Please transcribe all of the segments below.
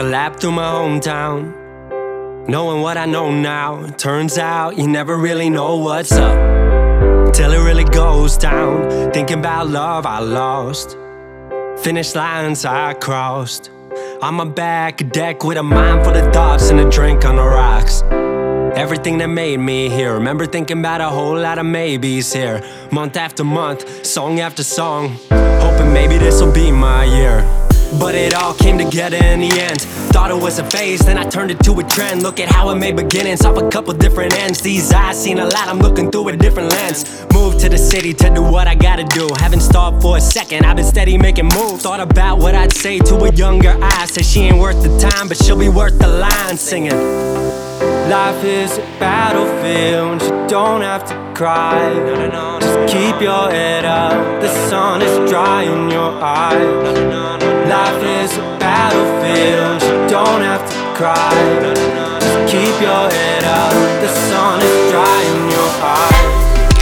a lap through my hometown, knowing what I know now. Turns out you never really know what's up till it really goes down. Thinking about love I lost, finish lines I crossed. On my back, a deck with a mind full of thoughts and a drink on the rocks. Everything that made me here. Remember thinking about a whole lot of maybes here. Month after month, song after song, hoping maybe this'll be my year. But it all came together in the end. Thought it was a phase, then I turned it to a trend. Look at how it made beginnings off a couple different ends. These eyes seen a lot, I'm looking through a different lens. Moved to the city to do what I gotta do. Haven't stopped for a second, I've been steady making moves. Thought about what I'd say to a younger I. Said she ain't worth the time, but she'll be worth the line. Singing, life is a battlefield, you don't have to cry. Just keep your head up, the sun is drying your eyes. Life is a battlefield, you don't have to cry. Just keep your head up, the sun is drying your eyes.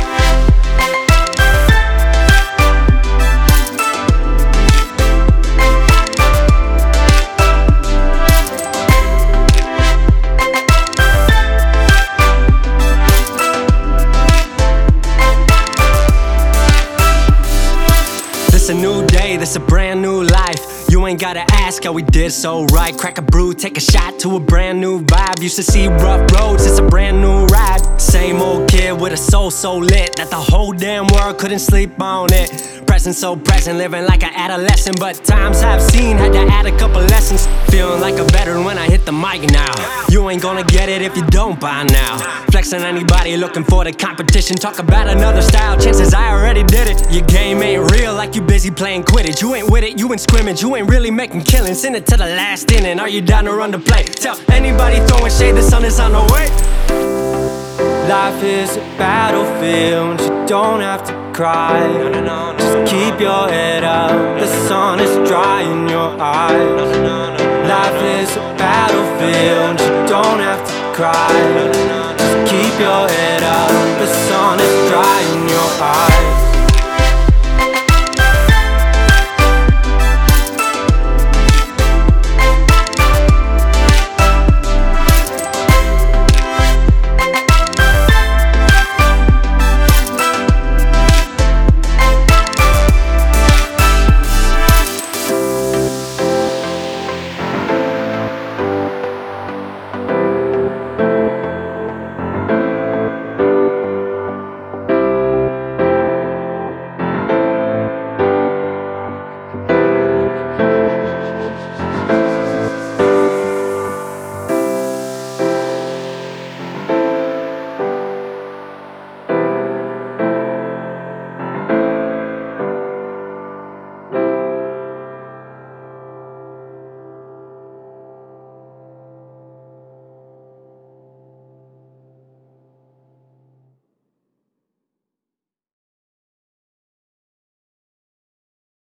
This a new day, this a brand new life. You ain't gotta ask how we did so right. Crack a brew, take a shot to a brand new vibe. Used to see rough roads, it's a brand new ride. Same old kid with a soul so lit that the whole damn world couldn't sleep on it. Present so present, living like an adolescent. But times I've seen, had to add a couple lessons. Feeling like a veteran when I hit the mic now. You ain't gonna get it if you don't by now. Flexing anybody looking for the competition. Talk about another style, chances I already did it. Your game ain't real, like you busy playing Quidditch. You ain't with it, you in scrimmage, you ain't really making killings. Send it to the last inning, are you down to run the play? Tell anybody throwing shade, the sun is on the way. Life is a battlefield, you don't have to cry. Just keep your head up, the sun is drying your eyes. Life is a battlefield, you don't have to cry.